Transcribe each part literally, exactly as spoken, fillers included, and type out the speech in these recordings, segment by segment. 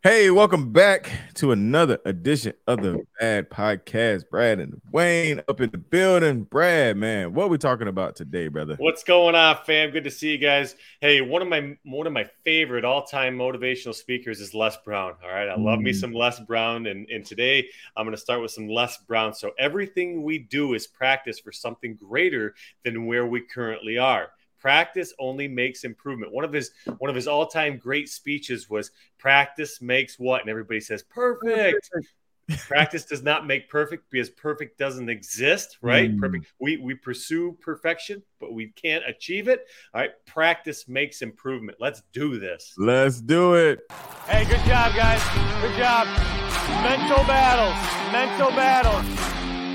Hey, welcome back to another edition of the Bad Podcast. Brad and Wayne up in the building. Brad, man, what are we talking about today, brother? What's going on, fam? Good to see you guys. Hey, one of my one of my favorite all-time motivational speakers is Les Brown. All right, I love me Mm. some Les Brown, and, and today I'm going to start with some Les Brown. So everything we do is practice for something greater than where we currently are. Practice only makes improvement. One of his one of his all-time great speeches was practice makes what? And everybody says perfect. Practice does not make perfect because perfect doesn't exist, right? Mm. Perfect. We we pursue perfection, but we can't achieve it. All right. Practice makes improvement. Let's do this. Let's do it. Hey, good job, guys. Good job. Mental battles. Mental battles.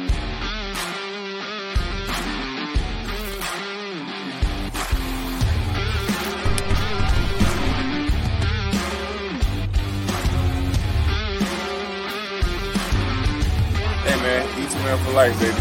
Hey, man, eat man for life, baby.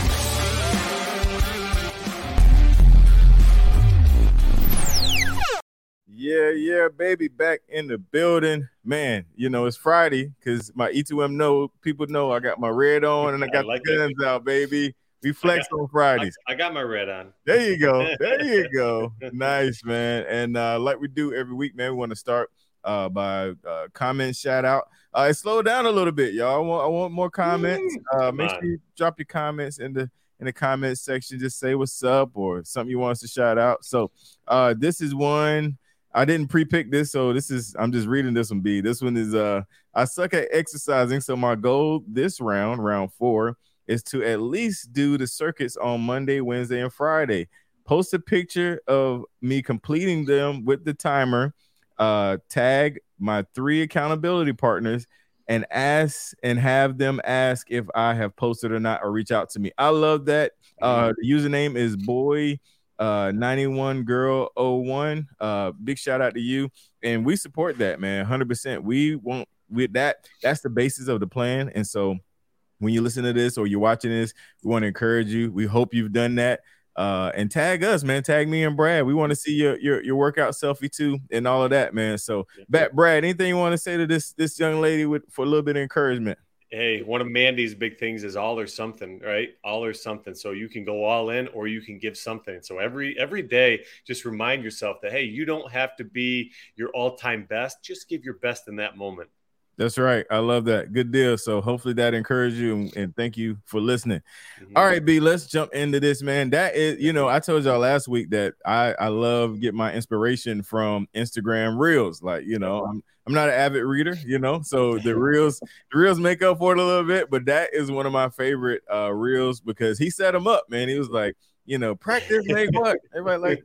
Yeah, yeah, baby, back in the building. Man, you know, it's Friday because my E two M know, people know I got my red on and I got I like the guns it. out, baby. We flex got, on Fridays. I, I got my red on. There you go. There you go. Nice, man. And uh, like we do every week, man, we want to start uh, by uh, comment shout out. Uh, slow down a little bit, y'all. I want, I want more comments. Uh, make sure you drop your comments in the in the comments section. Just say what's up or something you want us to shout out. So uh, this is one. I didn't pre-pick this, so this is I'm just reading this one. B. This one is uh I suck at exercising, so my goal this round, round four, is to at least do the circuits on Monday, Wednesday, and Friday. Post a picture of me completing them with the timer. Uh, tag my three accountability partners and ask and have them ask if I have posted or not, or reach out to me. I love that. Uh, the username is boy uh ninety-one girl oh one. Uh, big shout out to you, and we support that, man, one hundred percent. We want with that. That's the basis of the plan, and so when you listen to this or you're watching this, we want to encourage you. We hope you've done that. Uh, and tag us, man. Tag me and Brad. We want to see your your your workout selfie too, and all of that, man. So, back, Brad, anything you want to say to this this young lady with for a little bit of encouragement? Hey, one of Mandy's big things is all or something, right? All or something. So you can go all in or you can give something. So every every day, just remind yourself that, hey, you don't have to be your all-time best. Just give your best in that moment. That's right. I love that. Good deal. So hopefully that encouraged you, and, and thank you for listening. Mm-hmm. All right, B, let's jump into this, man. That is, you know, I told y'all last week that I, I love get my inspiration from Instagram Reels. Like, you know, I'm I'm not an avid reader, you know, so the Reels, the Reels make up for it a little bit, but that is one of my favorite uh, Reels because he set them up, man. He was like, you know, practice make what? Everybody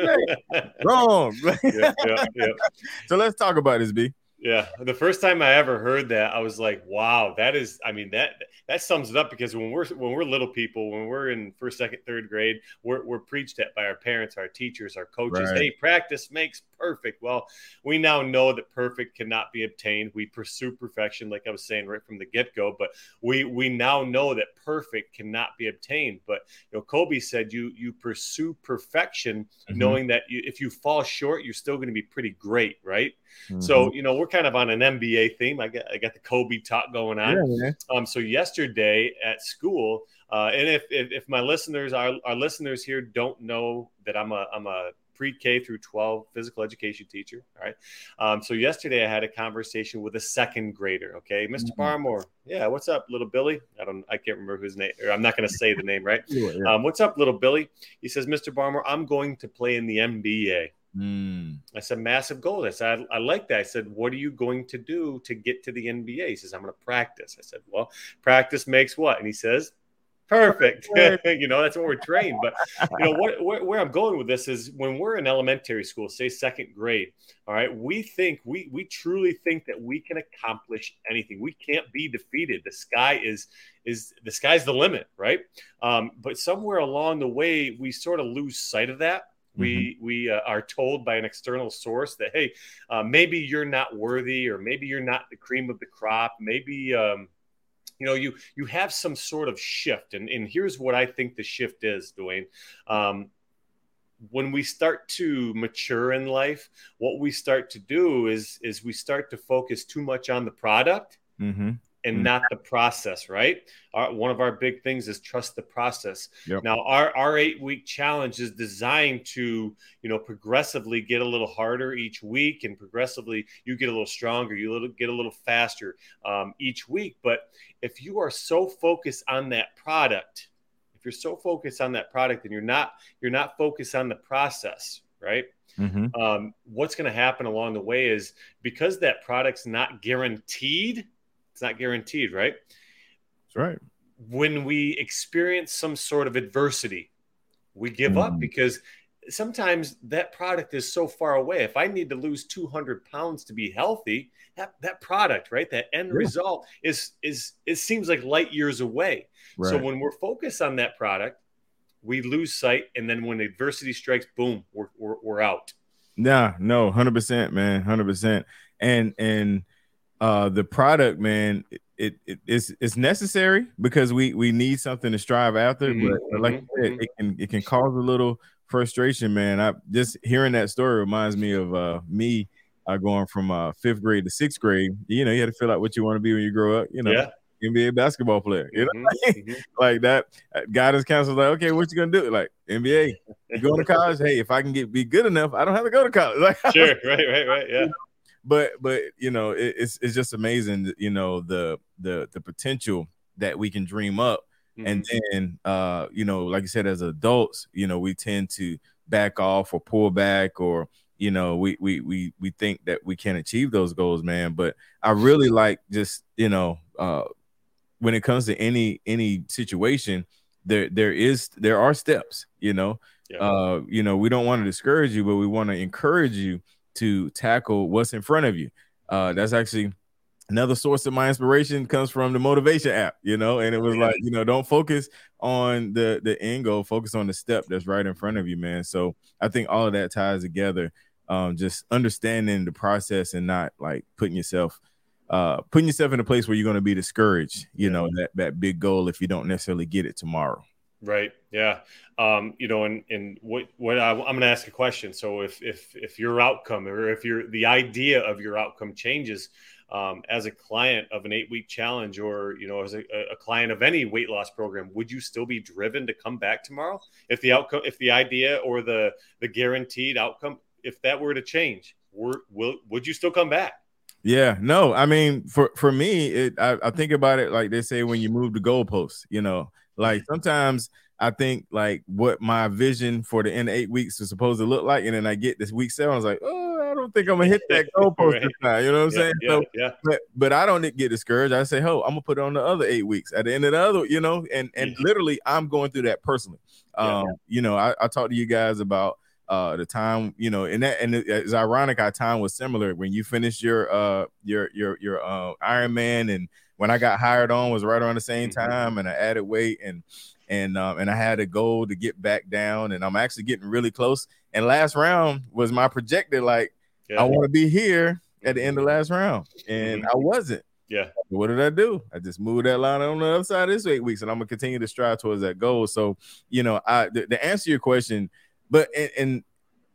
like, wrong. yeah, yeah, yeah. So let's talk about this, B. Yeah, the first time I ever heard that, I was like, "Wow, that is." I mean, that that sums it up because when we're when we're little people, when we're in first, second, third grade, we're we're preached at by our parents, our teachers, our coaches. Right. Hey, practice makes perfect. Well, we now know that perfect cannot be obtained. We pursue perfection, like I was saying right from the get go. But we we now know that perfect cannot be obtained. But you know, Kobe said, "You you pursue perfection, mm-hmm. knowing that you, if you fall short, you're still going to be pretty great, right?" Mm-hmm. So, you know, we're kind of on an N B A theme. I got I got the Kobe talk going on. Yeah, um, so yesterday at school, uh, and if, if if my listeners, our, our listeners here don't know that I'm a I'm a pre-K through twelve physical education teacher. All right. Um, so yesterday I had a conversation with a second grader. Okay, Mister Mm-hmm. Barmore. Yeah, what's up, little Billy? I don't I can't remember whose name. Or I'm not going to say the name, right? Yeah, yeah. Um, what's up, little Billy? He says, Mister Barmore, I'm going to play in the N B A. Mm. I said, massive goal. I said, I, I like that. I said, what are you going to do to get to the N B A? He says, I'm going to practice. I said, well, practice makes what? And he says, perfect. You know, that's what we're trained. But, you know, what, where, where I'm going with this is when we're in elementary school, say second grade, all right, we think, we we truly think that we can accomplish anything. We can't be defeated. The sky is, is the sky's the limit, right? Um, but somewhere along the way, we sort of lose sight of that. We mm-hmm. we uh, are told by an external source that, hey, uh, maybe you're not worthy, or maybe you're not the cream of the crop. Maybe, um, you know, you you have some sort of shift. And, and here's what I think the shift is, Dwayne. Um, when we start to mature in life, what we start to do is, is we start to focus too much on the product mm-hmm. and mm-hmm. not the process, right? Our, one of our big things is trust the process. Yep. Now, our, our eight-week challenge is designed to, you know, progressively get a little harder each week, and progressively you get a little stronger, you little, get a little faster um, each week. But if you are so focused on that product, if you're so focused on that product and you're not, you're not focused on the process, right? Mm-hmm. Um, what's going to happen along the way is, because that product's not guaranteed, it's not guaranteed, right? That's right. When we experience some sort of adversity, we give mm-hmm. up, because sometimes that product is so far away. If I need to lose two hundred pounds to be healthy, that, that product, right, that end yeah. result is, is, it seems like light years away. Right. So when we're focused on that product, we lose sight. And then when adversity strikes, boom, we're, we're, we're out. Nah, no, one hundred percent, man, one hundred percent. And, and, Uh, the product, man, it, it it's it's necessary because we we need something to strive after. Mm-hmm, but like mm-hmm, you said, mm-hmm. it can it can cause a little frustration, man. I just hearing that story reminds me of uh, me uh, going from uh, fifth grade to sixth grade. You know, you had to feel out what you want to be when you grow up. You know, yeah. N B A basketball player. You know, mm-hmm, mm-hmm. like that. Guidance counselor, like, okay, what you gonna do? Like N B A, you going to college? Hey, if I can get be good enough, I don't have to go to college. Like, sure, right, right, right, yeah. But but you know it, it's it's just amazing, you know, the the the potential that we can dream up, mm-hmm. and then uh you know, like you said, as adults, you know, we tend to back off or pull back, or you know, we we we we think that we can't achieve those goals, man. But I really like just you know uh when it comes to any any situation, there there is there are steps, you know, yeah. uh you know, we don't want to discourage you, but we want to encourage you to tackle what's in front of you. Uh, that's actually another source of my inspiration, comes from the motivation app, you know, and it was like, you know, don't focus on the, the end goal, focus on the step that's right in front of you, man. So I think all of that ties together, um, just understanding the process and not like putting yourself, uh, putting yourself in a place where you're going to be discouraged, you know, that, that big goal, if you don't necessarily get it tomorrow. Right. Yeah. Um, you know, and, and what, what I, I'm going to ask a question. So if, if, if your outcome, or if your, the idea of your outcome changes, um, as a client of an eight week challenge, or, you know, as a, a client of any weight loss program, would you still be driven to come back tomorrow? If the outcome, if the idea or the, the guaranteed outcome, if that were to change, were, will, would you still come back? Yeah, no, I mean, for, for me, it, I, I think about it like they say when you move the goalposts, you know, like sometimes I think like what my vision for the end of eight weeks is supposed to look like, and then I get this week seven, I was like, oh, I don't think I'm gonna hit that goalpost right. this time. You know what I'm yeah, saying? Yeah, so, yeah. But, but I don't get discouraged. I say, oh, I'm gonna put it on the other eight weeks at the end of the other, you know, and and yeah. literally I'm going through that personally. Yeah. Um, you know, I, I talked to you guys about uh the time, you know, and that and it's ironic, our time was similar when you finished your uh your your your uh Ironman, and when I got hired on was right around the same time, and I added weight, and and um and I had a goal to get back down, and I'm actually getting really close. And last round was my projected, like yeah. I want to be here at the end of last round, and mm-hmm. I wasn't. Yeah. What did I do? I just moved that line on the other side of this eight weeks, and I'm gonna continue to strive towards that goal. So, you know, I the, the answer to your question, but and, and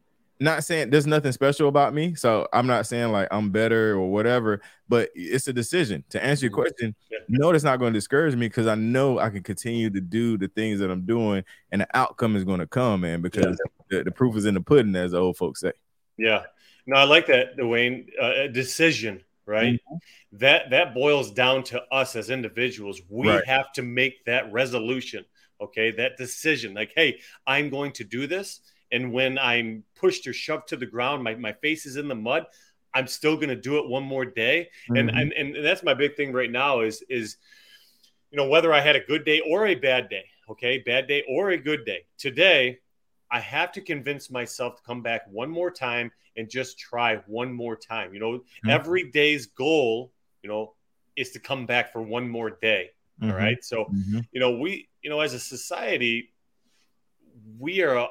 not saying there's nothing special about me, so I'm not saying like I'm better or whatever, but it's a decision. To answer your question, yeah. no, that's not going to discourage me, because I know I can continue to do the things that I'm doing, and the outcome is going to come, man, because yeah. the, the proof is in the pudding, as the old folks say. Yeah, no, I like that, Dwayne. Uh, a decision, right? Mm-hmm. That that boils down to us as individuals. We right. have to make that resolution, okay? That decision, like, hey, I'm going to do this. And when I'm pushed or shoved to the ground, my, my face is in the mud, I'm still going to do it one more day. Mm-hmm. And, and and that's my big thing right now is, is, you know, whether I had a good day or a bad day, okay, bad day or a good day. Today, I have to convince myself to come back one more time and just try one more time. You know, mm-hmm. every day's goal, you know, is to come back for one more day. Mm-hmm. All right. So, mm-hmm. you know, we, you know, as a society, we are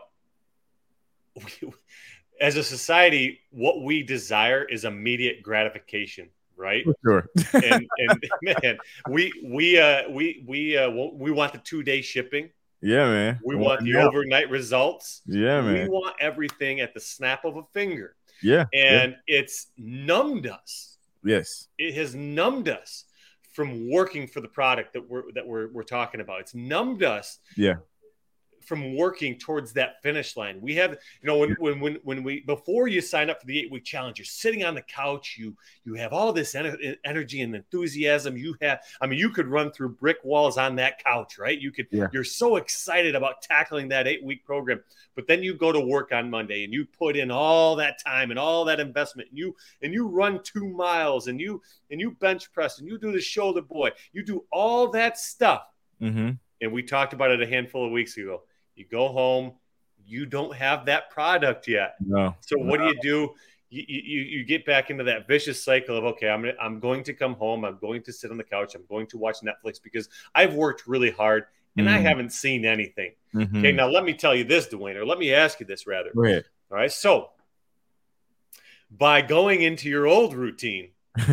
We, as a society, what we desire is immediate gratification, right? Sure. and, and man, we we uh we we uh we want the two day shipping, Yeah, man. We want the overnight results. Yeah, man. We want everything at the snap of a finger. Yeah. And yeah. it's numbed us. Yes. It has numbed us from working for the product that we're that we're we're talking about. It's numbed us. Yeah. From working towards that finish line. We have, you know, when when when when we before you sign up for the eight week challenge, you're sitting on the couch, you you have all this en- energy and enthusiasm. You have, I mean, you could run through brick walls on that couch, right? You could, yeah. You're so excited about tackling that eight week program, but then you go to work on Monday and you put in all that time and all that investment, and you and you run two miles and you and you bench press and you do the shoulder boy, you do all that stuff, mm-hmm. and we talked about it a handful of weeks ago. You go home, you don't have that product yet. No. So what no. do you do? You, you you get back into that vicious cycle of, okay, I'm gonna, I'm going to come home. I'm going to sit on the couch. I'm going to watch Netflix because I've worked really hard and mm-hmm. I haven't seen anything. Mm-hmm. Okay, now let me tell you this, Dwayne, or let me ask you this rather. Go ahead. All right, so by going into your old routine,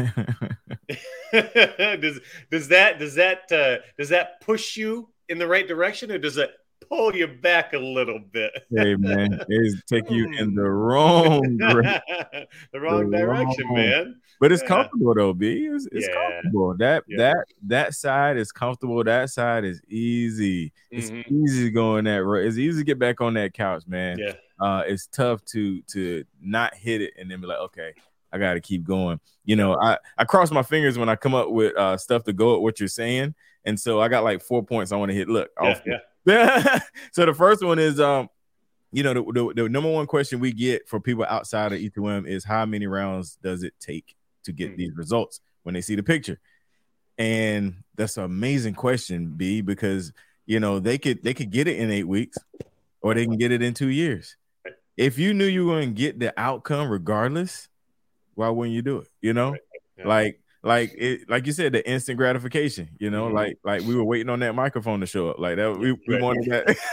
does does that does that uh, does that push you in the right direction, or does it pull you back a little bit? Hey man, it's take you in the wrong direction. the wrong the direction, wrong. man. But it's yeah. comfortable though, B. It's, it's yeah. comfortable. That yeah. that that side is comfortable. That side is easy. It's mm-hmm. easy going that road. It's easy to get back on that couch, man. Yeah. Uh, it's tough to to not hit it and then be like, okay, I got to keep going. You know, I I cross my fingers when I come up with uh, stuff to go at what you're saying, and so I got like four points I want to hit. Look, yeah, yeah. So the first one is, um, you know, the, the, the number one question we get for people outside of E two M is how many rounds does it take to get mm-hmm. these results when they see the picture? And that's an amazing question, B, because, you know, they could they could get it in eight weeks or they can get it in two years. If you knew you were going to get the outcome regardless, why wouldn't you do it? You know, yeah. like. Like it, like you said, the instant gratification, you know, mm-hmm. like like we were waiting on that microphone to show up. Like that, we, we wanted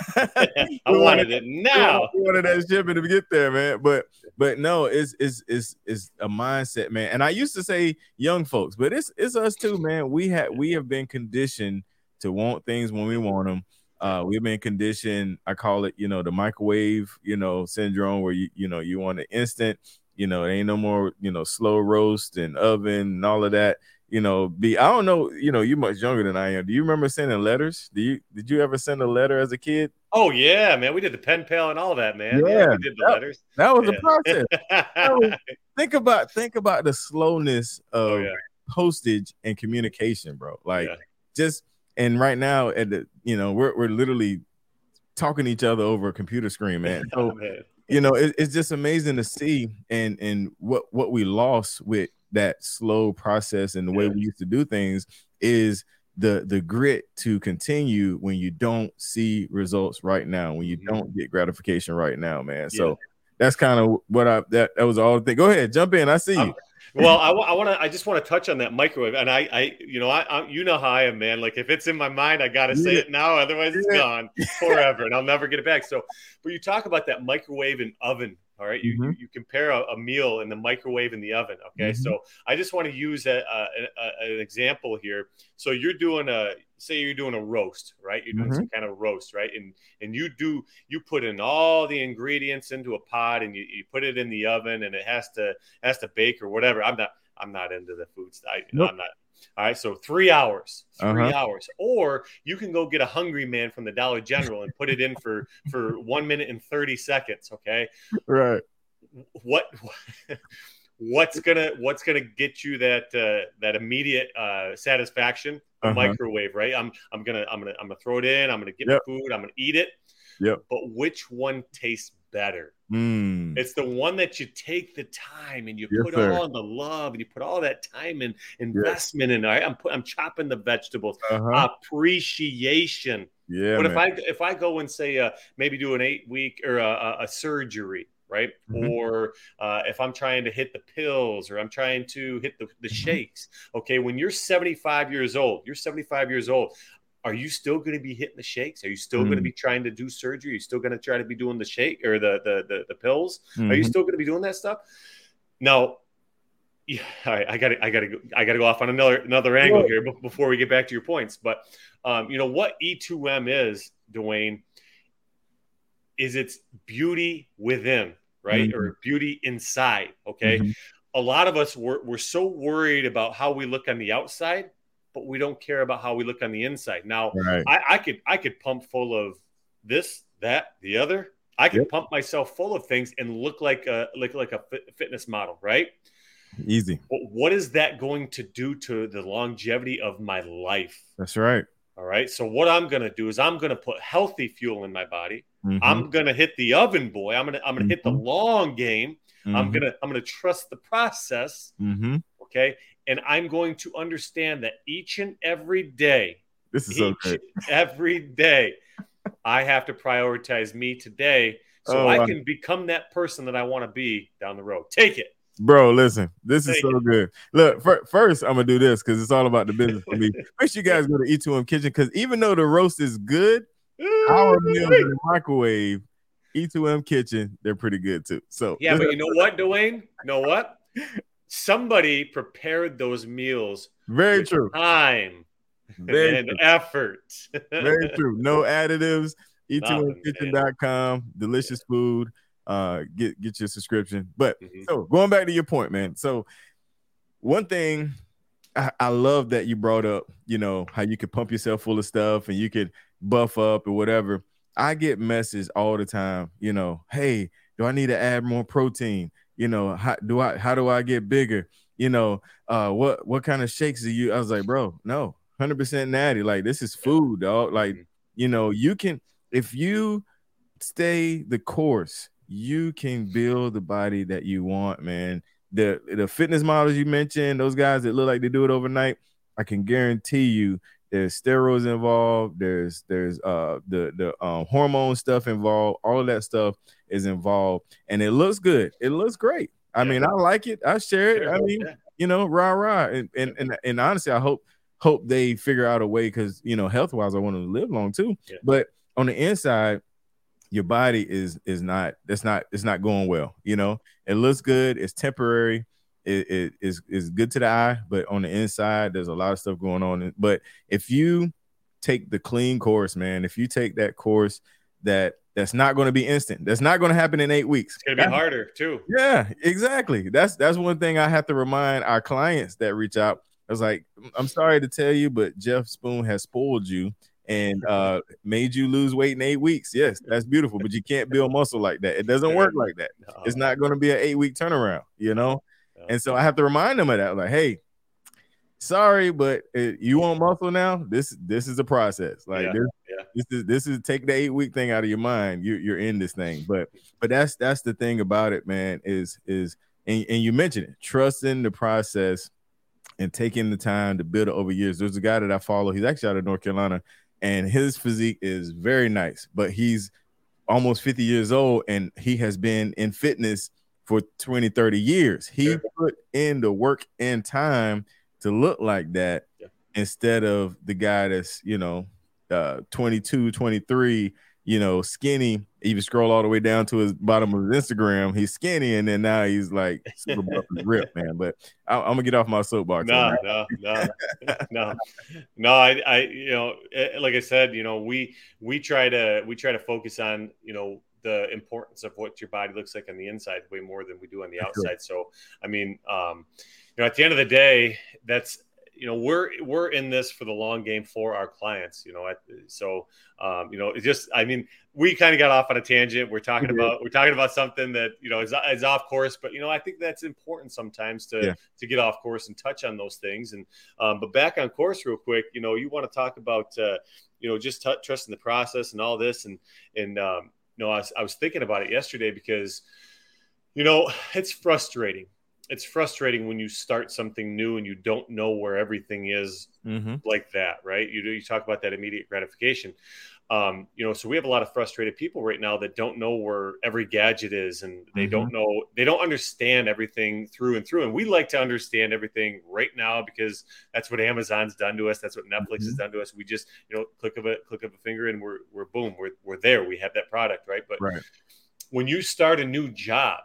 that. I wanted it now. We wanted that shipping to get there, man. But but no, it's it's it's it's a mindset, man. And I used to say young folks, but it's it's us too, man. We have we have been conditioned to want things when we want them. Uh, we've been conditioned. I call it, you know, the microwave, you know, syndrome, where you you know you want an instant. You know, it ain't no more, you know, slow roast and oven and all of that. You know, be I don't know, you know, you're much younger than I am. Do you remember sending letters? Do you did you ever send a letter as a kid? Oh yeah, man. We did the pen pal and all that, man. Yeah, yeah we did the that, letters. That was yeah. a process. So, think about think about the slowness of oh, yeah. postage and communication, bro. Like yeah. just and right now at the you know, we're we're literally talking to each other over a computer screen, man. So oh, man. You know, it, it's just amazing to see and and what what we lost with that slow process and the way yeah. we used to do things is the the grit to continue when you don't see results right now, when you mm-hmm. don't get gratification right now, man. Yeah. So that's kind of what I that that was all the thing. Go ahead, jump in. I see you. Um, well, I, I want to. I just want to touch on that microwave, and I, I, you know, I, I, you know how I am, man. Like if it's in my mind, I gotta say yeah. it now, otherwise it's yeah. gone forever, and I'll never get it back. So, but you talk about that microwave and oven. All right, you, mm-hmm. you, you compare a, a meal in the microwave and the oven. Okay, mm-hmm. so I just want to use a, a, a, an example here. So you're doing a, say you're doing a roast, right? You're doing mm-hmm. some kind of roast, right? And and you do you put in all the ingredients into a pot and you, you put it in the oven and it has to has to bake or whatever. I'm not I'm not into the food stuff. Nope. I'm not. All right, so three hours, three uh-huh. hours, or you can go get a Hungry Man from the Dollar General and put it in for for one minute and thirty seconds. Okay, right. What what's gonna what's gonna get you that uh, that immediate uh, satisfaction? The uh-huh. microwave, right? I'm I'm gonna I'm gonna I'm gonna throw it in. I'm gonna get yep. the food. I'm gonna eat it. Yep. But which one tastes better? Mm. It's the one that you take the time and you yes, put sir. all the love and you put all that time and investment yes. in. Right? I'm put, I'm chopping the vegetables. Uh-huh. Appreciation. Yeah. But man. if I if I go and say uh, maybe do an eight week or a, a surgery, right? Mm-hmm. Or uh, if I'm trying to hit the pills or I'm trying to hit the, the mm-hmm. shakes. Okay, when you're seventy-five years old, you're seventy-five years old. Are you still going to be hitting the shakes? Are you still mm. going to be trying to do surgery? Are you still going to try to be doing the shake or the the the, the pills? Mm-hmm. Are you still going to be doing that stuff? Now, Yeah, all right. I got to, I got to, I got to go off on another another angle here before we get back to your points. But um, you know what E two M is, Dwayne, is it's beauty within, right, mm-hmm. or beauty inside. Okay, mm-hmm. a lot of us we're we're so worried about how we look on the outside, but we don't care about how we look on the inside. Now, right. I, I could I could pump full of this, that, the other. I could yep. pump myself full of things and look like a like like a fitness model, right? Easy. But what is that going to do to the longevity of my life? That's right. All right. So what I'm going to do is I'm going to put healthy fuel in my body. Mm-hmm. I'm going to hit the oven, boy. I'm going to I'm going to mm-hmm. hit the long game. Mm-hmm. I'm going to I'm going to trust the process. Mm-hmm. Okay. And I'm going to understand that each and every day, this is so great. Every day, I have to prioritize me today so oh, I wow. can become that person that I want to be down the road. Take it. Bro, listen, this is so good. Look, for, first, I'm going to do this because it's all about the business for me. Make sure you guys go to E two M Kitchen because even though the roast is good, our meals in the microwave, E two M Kitchen, they're pretty good too. So yeah, but you know what, Dwayne? You know what? Somebody prepared those meals. Very true. Time Very and true. effort. Very true. No additives. E two M kitchen dot com. Delicious food. Uh, get get your subscription. But mm-hmm. so going back to your point, man. So one thing I, I love that you brought up, you know, how you could pump yourself full of stuff and you could buff up or whatever. I get messages all the time, you know, hey, do I need to add more protein? You know, how do I how do I get bigger? You know, uh, what what kind of shakes do you? I was like, bro, no, one hundred percent natty. Like this is food, dog. Like, you know, you can if you stay the course. You can build the body that you want, man. The the fitness models you mentioned, those guys that look like they do it overnight, I can guarantee you there's steroids involved, there's there's uh the the um, hormone stuff involved, all of that stuff is involved, and it looks good. It looks great. I yeah. mean, I like it. I share it. I mean, yeah. you know, rah rah. And and and, and honestly, I hope hope they figure out a way because you know, health wise, I want to live long too. Yeah. But on the inside, your body is is not that's not it's not going well. You know, it looks good, it's temporary, it, it is is good to the eye, but on the inside there's a lot of stuff going on. But if you take the clean course, man, if you take that course that that's not going to be instant, that's not going to happen in eight weeks, it's gonna be harder too. Yeah, exactly. That's that's one thing I have to remind our clients that reach out. I was like, I'm sorry to tell you, but Jeff Spoon has spoiled you and uh, made you lose weight in eight weeks. Yes, that's beautiful, but you can't build muscle like that. It doesn't work like that. No. It's not going to be an eight-week turnaround, you know? No. And so I have to remind them of that. Like, hey, sorry, but it, you want muscle now? This this is a process. Like, yeah. This, yeah. this is this is take the eight-week thing out of your mind. You, you're in this thing. But but that's that's the thing about it, man, is, is and, and you mentioned it, trusting the process and taking the time to build it over years. There's a guy that I follow. He's actually out of North Carolina. And his physique is very nice, but he's almost fifty years old and he has been in fitness for twenty, thirty years. He put in the work and time to look like that yeah. instead of the guy that's, you know, uh, twenty-two, twenty-three, you know, skinny. Even scroll all the way down to his bottom of his Instagram. He's skinny, and then now he's like super buff and ripped, man. But I, I'm gonna get off my soapbox. No, no, no, no, no. I, I, you know, like I said, you know, we we try to we try to focus on, you know, the importance of what your body looks like on the inside way more than we do on the outside. So, I mean, um, you know, at the end of the day, that's. You know, we're we're in this for the long game for our clients. You know, so um, you know, it just I mean, we kind of got off on a tangent. We're talking mm-hmm. about we're talking about something that you know is, is off course, but you know, I think that's important sometimes to yeah. to get off course and touch on those things. And um, but back on course, real quick. You know, you want to talk about uh, you know just t- trusting the process and all this. And and um, you know, I was, I was thinking about it yesterday because you know it's frustrating. It's frustrating when you start something new and you don't know where everything is mm-hmm. like that, right? You do, you talk about that immediate gratification. Um, you know, so we have a lot of frustrated people right now that don't know where every gadget is and they mm-hmm. don't know, they don't understand everything through and through. And we like to understand everything right now because that's what Amazon's done to us. That's what Netflix mm-hmm. has done to us. We just, you know, click of a click of a finger and we're, we're boom, we're, we're there. We have that product, right? But right. when you start a new job,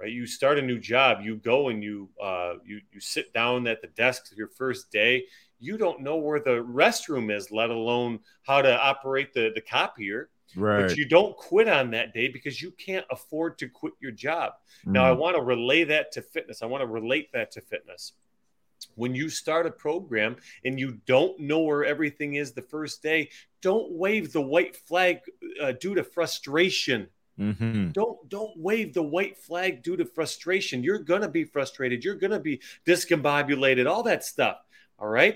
right? You start a new job, you go and you uh, you you sit down at the desk your first day. You don't know where the restroom is, let alone how to operate the, the copier. Right. But you don't quit on that day because you can't afford to quit your job. Mm. Now, I want to relay that to fitness. I want to relate that to fitness. When you start a program and you don't know where everything is the first day, don't wave the white flag uh, due to frustration. Mm-hmm. Don't don't wave the white flag due to frustration. You're going to be frustrated. You're going to be discombobulated, all that stuff. All right.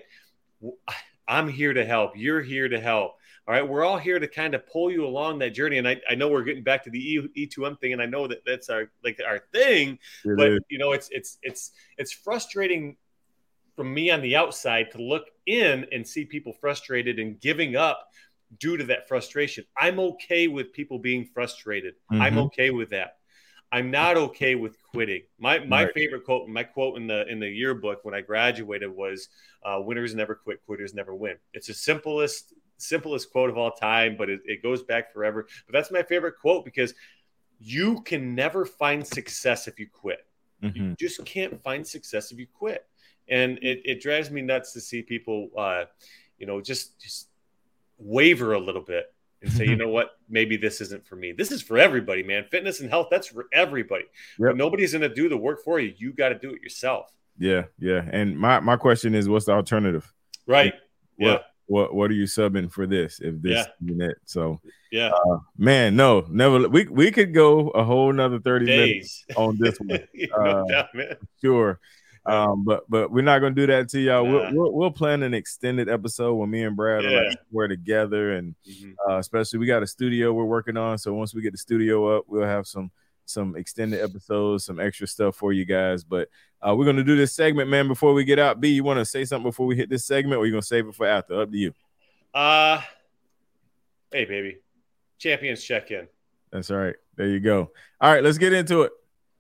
I'm here to help. You're here to help. All right. We're all here to kind of pull you along that journey. And I, I know we're getting back to the E two M thing. And I know that that's our, like our thing, it but is. you know, it's, it's, it's, it's frustrating from me on the outside to look in and see people frustrated and giving up due to that frustration. I'm okay with people being frustrated. Mm-hmm. I'm okay with that. I'm not okay with quitting. My my right. favorite quote, my quote in the in the yearbook when I graduated was, uh, "Winners never quit, quitters never win." It's the simplest simplest quote of all time, but it, it goes back forever. But that's my favorite quote because you can never find success if you quit. Mm-hmm. You just can't find success if you quit, and it, it drives me nuts to see people, uh, you know, just just waver a little bit. And say, you know what, maybe this isn't for me. This is for everybody, man. Fitness and health, that's for everybody. Yep. But nobody's going to do the work for you. You got to do it yourself. Yeah, yeah. And my, my question is, what's the alternative? Right. What, yeah. What What are you subbing for this? If this yeah. isn't it? So, yeah, uh, man, no, never. We we could go a whole nother thirty Days. minutes on this one. no uh, doubt, man. Sure. Um, but but we're not gonna do that to y'all. Nah. We'll, we'll we'll plan an extended episode when me and Brad yeah. are like we're together, and mm-hmm. uh, especially we got a studio we're working on. So once we get the studio up, we'll have some some extended episodes, some extra stuff for you guys. But uh, we're gonna do this segment, man. Before we get out, B, you want to say something before we hit this segment, or you gonna save it for after? Up to you. Uh, hey, baby, champions check in. That's all right. There you go. All right, let's get into it.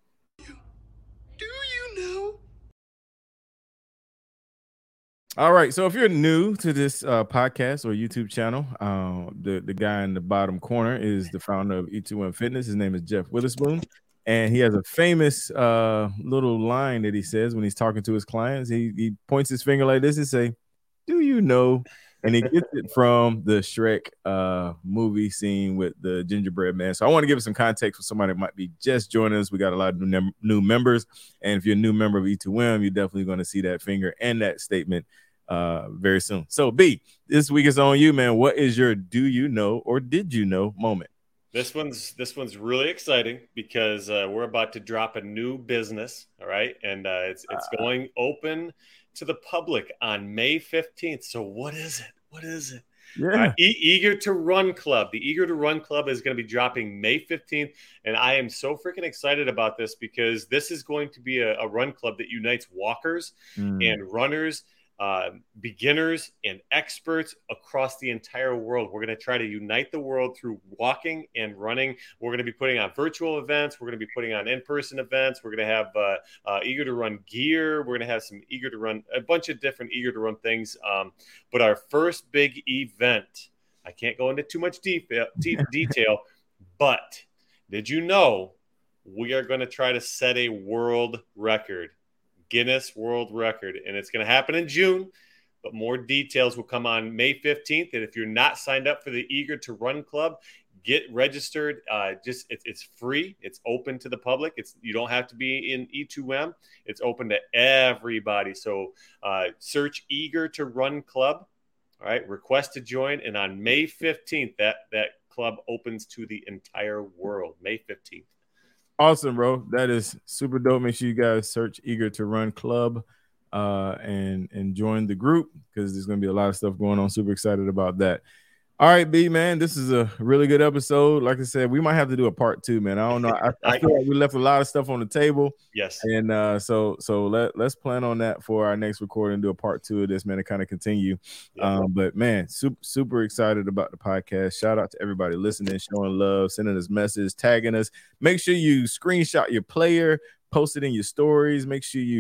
All right, so if you're new to this uh, podcast or YouTube channel, uh, the, the guy in the bottom corner is the founder of E two M Fitness. His name is Jeff Witherspoon, and he has a famous uh, little line that he says when he's talking to his clients. He, he points his finger like this and say, "Do you know?" And he gets it from the Shrek uh, movie scene with the gingerbread man. So I want to give some context for somebody that might be just joining us. We got a lot of new, nem- new members, and if you're a new member of E two M, you're definitely going to see that finger and that statement uh very soon. So B, this week is on you, man. What is your do you know or did you know moment? This one's this one's really exciting because uh, we're about to drop a new business, all right, and uh, it's it's uh, going open to the public on May fifteenth. So what is it? What is it? Yeah, uh, e- Eager to Run Club. The Eager to Run Club is going to be dropping May fifteenth, and I am so freaking excited about this because this is going to be a, a run club that unites walkers mm. and runners. Uh, beginners and experts across the entire world. We're going to try to unite the world through walking and running. We're going to be putting on virtual events. We're going to be putting on in-person events. We're going to have uh, uh, Eager to Run gear. We're going to have some Eager to Run, a bunch of different Eager to Run things. Um, but our first big event, I can't go into too much deep, deep detail, but did you know we are going to try to set a world record? Guinness World Record, and it's going to happen in June, but more details will come on May fifteenth. And if you're not signed up for the Eager to Run Club, get registered. Uh, just it, it's free. It's open to the public. It's you don't have to be in E two M. It's open to everybody. So uh, search Eager to Run Club. All right, request to join, and on May fifteenth, that that club opens to the entire world. May fifteenth. Awesome, bro. That is super dope. Make sure you guys search Eager to Run Club uh, and, and join the group because there's going to be a lot of stuff going on. Super excited about that. All right, B, man, this is a really good episode. Like I said, we might have to do a part two, man. I don't know. I, I feel like we left a lot of stuff on the table. Yes. And uh, so so let, let's plan on that for our next recording, do a part two of this, man, to kind of continue. Yeah. Um, but, man, super, super excited about the podcast. Shout out to everybody listening, showing love, sending us messages, tagging us. Make sure you screenshot your player, post it in your stories. Make sure you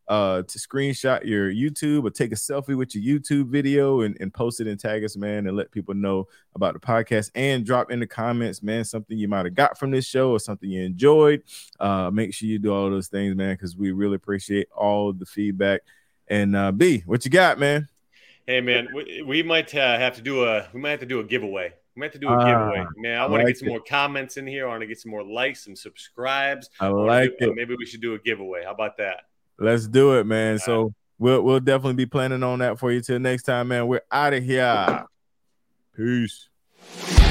uh, to screenshot your YouTube or take a selfie with your YouTube video and, and post it and tag us, man, and let people know about the podcast, and drop in the comments, man, something you might have got from this show or something you enjoyed. Uh, make sure you do all those things, man, because we really appreciate all the feedback. And uh, B, what you got, man? Hey, man, we, we might uh, have to do a we might have to do a giveaway. We might have to do a Ah, giveaway, man. I, I want to like get some it. more comments in here. I want to get some more likes, some subscribes. I wanna like do- it. Maybe we should do a giveaway. How about that? Let's do it, man. All So we'll we'll definitely be planning on that for you till next time, man. We're out of here. Peace.